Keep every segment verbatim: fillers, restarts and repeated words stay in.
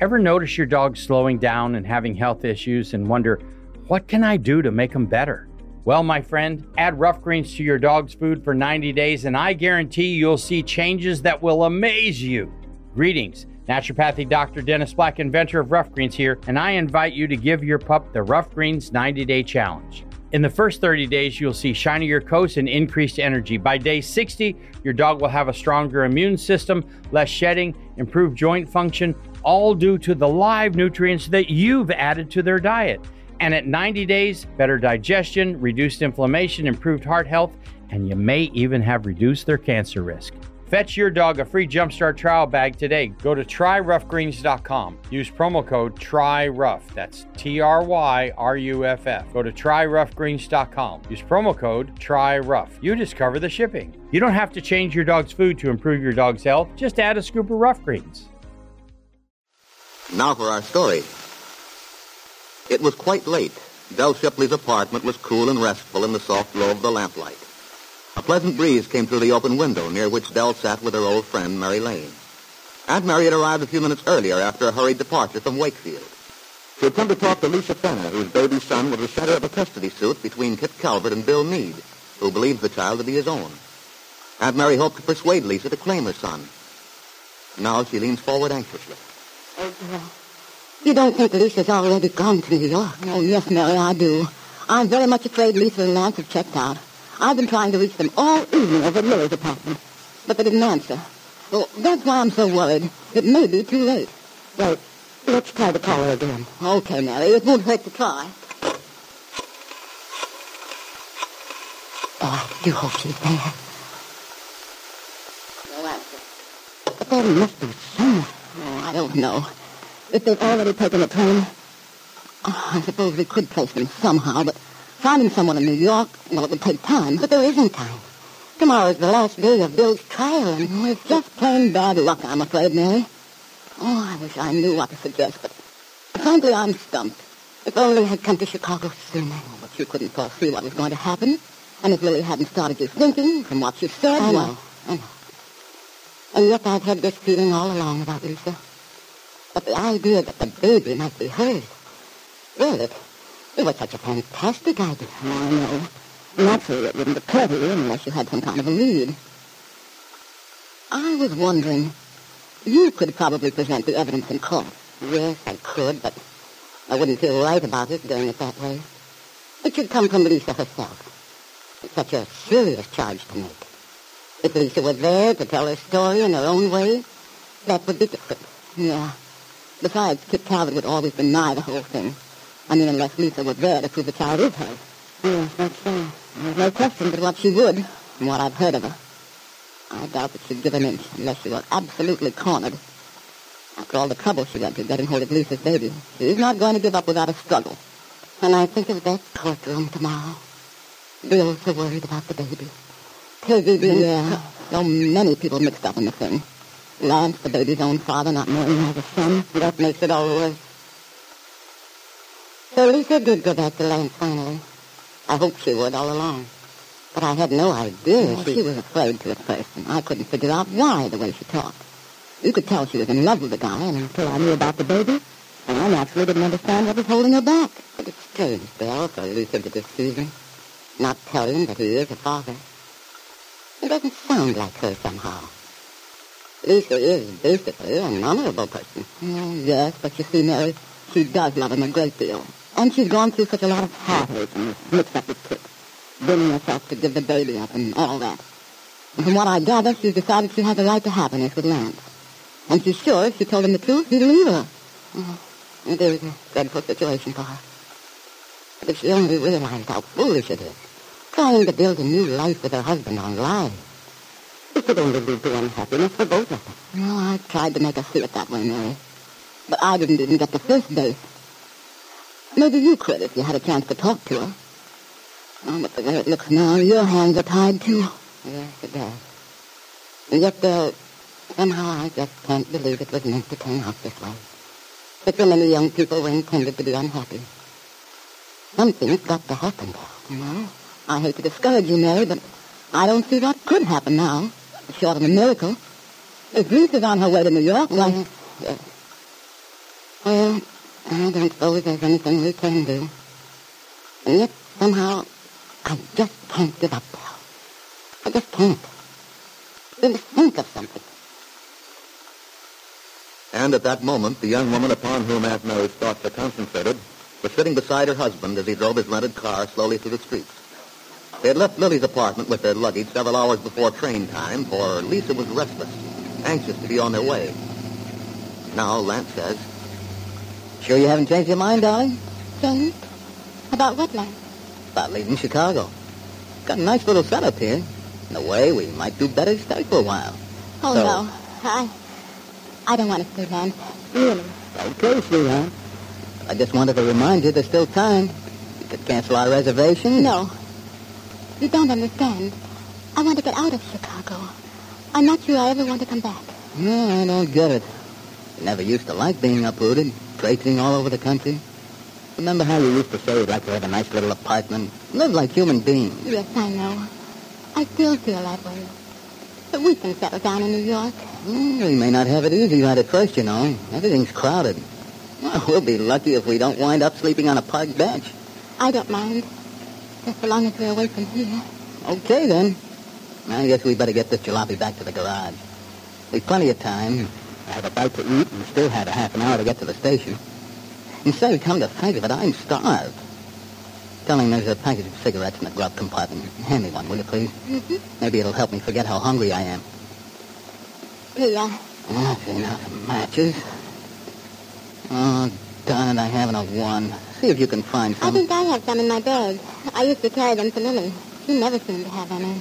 Ever notice your dog slowing down and having health issues and wonder, what can I do to make them better? Well, my friend, add Rough Greens to your dog's food for ninety days and I guarantee you'll see changes that will amaze you. Greetings. Naturopathic Doctor Dennis Black, inventor of Rough Greens here, and I invite you to give your pup the Rough Greens ninety-day challenge. In the first thirty days, you'll see shinier coats and increased energy. By day sixty, your dog will have a stronger immune system, less shedding, improved joint function, all due to the live nutrients that you've added to their diet. And at ninety days, better digestion, reduced inflammation, improved heart health, and you may even have reduced their cancer risk. Fetch your dog a free Jumpstart trial bag today. Go to try rough greens dot com. Use promo code TRYROUGH. That's T R Y R U F F. Go to try rough greens dot com. Use promo code TRYROUGH. You discover the shipping. You don't have to change your dog's food to improve your dog's health. Just add a scoop of Rough Greens. Now for our story. It was quite late. Del Shipley's apartment was cool and restful in the soft glow of the lamplight. A pleasant breeze came through the open window near which Del sat with her old friend, Mary Lane. Aunt Mary had arrived a few minutes earlier after a hurried departure from Wakefield. She had come to talk to Lisa Fenner, whose baby son was the center of a custody suit between Kit Calvert and Bill Meade, who believed the child to be his own. Aunt Mary hoped to persuade Lisa to claim her son. Now she leans forward anxiously. Oh, well, you don't think Lisa's already gone to New York? Oh, yes, Mary, I do. I'm very much afraid Lisa and Lance have checked out. I've been trying to reach them all evening over at Miller's apartment, but they didn't answer. Well, that's why I'm so worried. It may be too late. Well, let's try to call her again. Okay, Mary, it won't hurt to try. Oh, I do hope she's there. No answer. But there must be someone. Oh, I don't know. If they've already taken the train, oh, I suppose we could place them somehow, but finding someone in New York, well, it would take time, but there isn't time. Tomorrow's the last day of Bill's trial, and it's just plain bad luck, I'm afraid, Mary. Oh, I wish I knew what to suggest, but frankly, I'm stumped. If only I had come to Chicago sooner. Oh, but you couldn't foresee what was going to happen. And if Lily hadn't started you thinking from what you said, I well, know. I know. And yet I've had this feeling all along about Lisa. But the idea that the baby might be hers, well, it, it was such a fantastic idea. Oh, I know. Naturally, it wouldn't occur to you unless you had some kind of a lead. I was wondering, you could probably present the evidence in court. Yes, I could, but I wouldn't feel right about it doing it that way. It should come from Lisa herself. It's such a serious charge to make. If Lisa were there to tell her story in her own way, that would be different. Yeah. Besides, Kit Calvert would always deny the whole thing. I mean, unless Lisa was there to prove the child is hers. Yes, that's so. There's no question but what she would, from what I've heard of her. I doubt that she'd give an inch unless she were absolutely cornered. After all the trouble she went to getting hold of Lisa's baby, she's not going to give up without a struggle. And I think of that courtroom tomorrow. Bill's so worried about the baby. Peggy being... Yeah, so many people mixed up in the thing. Lance, the baby's own father, not knowing he has a son. That makes it all worse. So Lisa did go back to Lance finally. I hoped she would all along. But I had no idea. Well, she... she was afraid to at first, and I couldn't figure out why the way she talked. You could tell she was in love with the guy, and until I knew about the baby, and I naturally didn't understand what was holding her back. But it's strange, Bill, for Lisa to deceive him. Not tell him that he is her father. It doesn't sound like her somehow. Lisa is basically an honorable person. Oh, yes, but you see, Mary, she does love him a great deal. And she's gone through such a lot of heartache and mixed up with Kit, bringing herself to give the baby up and all that. And from what I gather, she's decided she has a right to happiness with Lance. And she's sure if she told him the truth, he'd leave her. Oh, it is a dreadful situation for her. But if she only realized how foolish it is, trying to build a new life with her husband on lies. It could only lead to unhappiness for both of them. Well, I tried to make her see it that way, Mary. But I didn't even get to first base. Maybe you could if you had a chance to talk to her. Oh, but the way it looks now, your hands are tied too. Yes, it does. And yet, uh, somehow I just can't believe it was meant to turn out this way. That so many young people were intended to be unhappy. Something's got to happen. Well, I hate to discourage you, Mary, but I don't see what could happen now, short of a miracle. If Lisa's on her way to New York, why... Yes. I don't suppose there's anything we can do. And yet, somehow, I just can't give up, Belle. I just can't. Even think of something. And at that moment, the young woman upon whom Aunt Mary's thoughts were concentrated was sitting beside her husband as he drove his rented car slowly through the streets. They had left Lily's apartment with their luggage several hours before train time, for Lisa was restless, anxious to be on their way. Now, Lance says, Sure you haven't changed your mind, darling? Changed? About what, Lance? About leaving Chicago. Got a nice little setup here. In a way, we might do better to stay for a while. Oh, So- no. I... I don't want to stay, Lance. Really. Okay, sweetheart. I just wanted to remind you there's still time. You could cancel our reservation. No. You don't understand. I want to get out of Chicago. I'm not sure I ever want to come back. No, I don't get it. You never used to like being uprooted, traipsing all over the country. Remember how you used to say you'd like to have a nice little apartment, live like human beings? Yes, I know. I still feel that way. But we can settle down in New York. Well, we may not have it easy right at first, you know. Everything's crowded. Well, we'll be lucky if we don't wind up sleeping on a park bench. I don't mind. Just so long as we're away from here. Okay, then. I guess we better get this jalopy back to the garage. We've plenty of time. I have a bite to eat and still had a half an hour to get to the station. And say, come to think of it, I'm starved. Tell him there's a package of cigarettes in the glove compartment. Hand me one, will you, please? Mm-hmm. Maybe it'll help me forget how hungry I am. Here, uh, Okay, now some matches. Oh, darn it, I haven't a one. See if you can find I some. think I have some in my bag. I used to carry them for Lily. She never seemed to have any.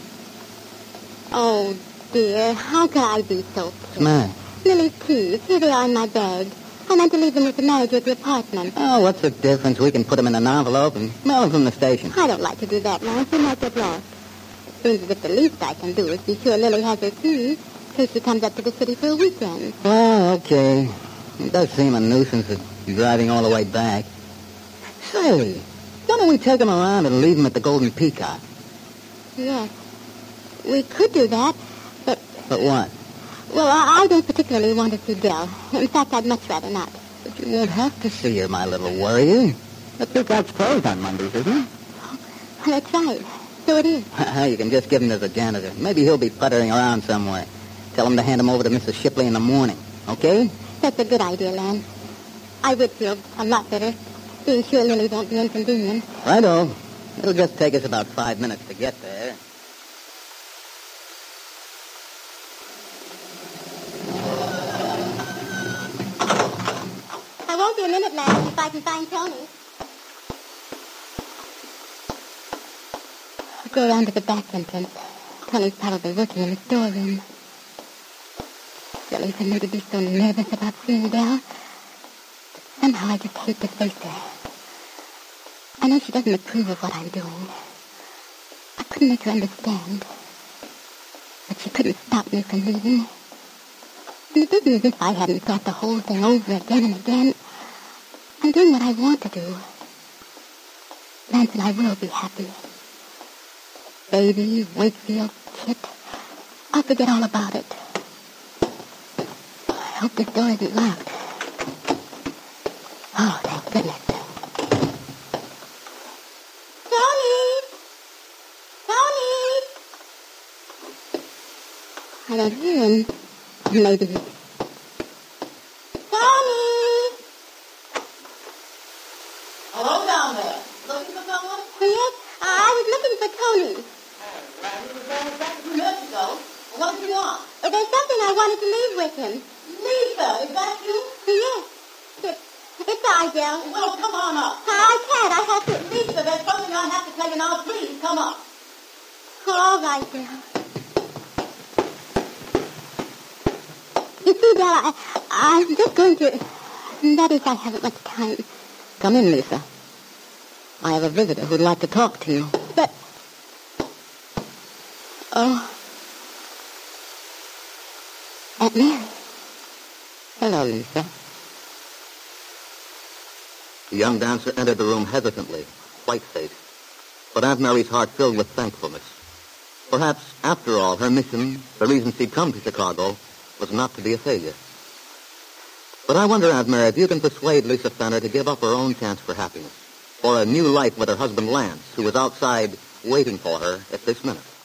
Oh, dear, how could I be so sick? Smash. Lily, please, here they are in my bag. I meant to leave them with the manager at the apartment. Oh, what's the difference? We can put them in an envelope and mail them from the station. I don't like to do that, Lance. We might get lost. Seems as if the least I can do is be sure Lily has her keys, till she comes up to the city for a weekend. Well, okay. It does seem a nuisance that you're driving all the way back. Say, why don't we take them around and leave them at the Golden Peacock? Yes. We could do that, but, But what? well, I, I don't particularly want to see Dell. In fact, I'd much rather not. But you won't have to see her, my little warrior. The Peacock's closed on Mondays, isn't it? That's right. So it is. You can just give him to the janitor. Maybe he'll be puttering around somewhere. Tell him to hand him over to Missus Shipley in the morning, okay? That's a good idea, Lance. I would feel a lot better, being sure Lily won't be inconvenienced. Righto. It'll just take us about five minutes to get there. I won't be a minute, Lance, if I can find Tony. I'll go around to the back entrance. Tony's probably working in the storeroom. Silly for me to be so nervous about seeing Dell. Somehow I just hate to face her. I know she doesn't approve of what I'm doing. I couldn't make her understand. But she couldn't stop me from leaving. And it isn't as if I hadn't thought the whole thing over again and again. I'm doing what I want to do. Lance and I will be happy. Baby, Wakefield, Kit. I'll forget all about it. I hope this door isn't locked. Oh, thank goodness. Tony! Tony! I don't hear him. Maybe. Tony! Hello down there. Looking for someone? Yes, I was looking for Tony. What do you want? Uh, There's something I wanted to leave with him. Lisa, is that you? Yes. It, it's I, Dell. Well, come on up. I can't. I have to... Lisa, there's something I have to tell you now. Please, come up. All right, Dell. You see, Dell, I, I'm just going to... That is, I haven't much time. Come in, Lisa. I have a visitor who'd like to talk to you. But... Oh... Aunt Mary. Hello, Lisa. The young dancer entered the room hesitantly, white-faced, but Aunt Mary's heart filled with thankfulness. Perhaps, after all, her mission, the reason she'd come to Chicago, was not to be a failure. But I wonder, Aunt Mary, if you can persuade Lisa Fenner to give up her own chance for happiness, for a new life with her husband Lance, who is outside waiting for her at this minute.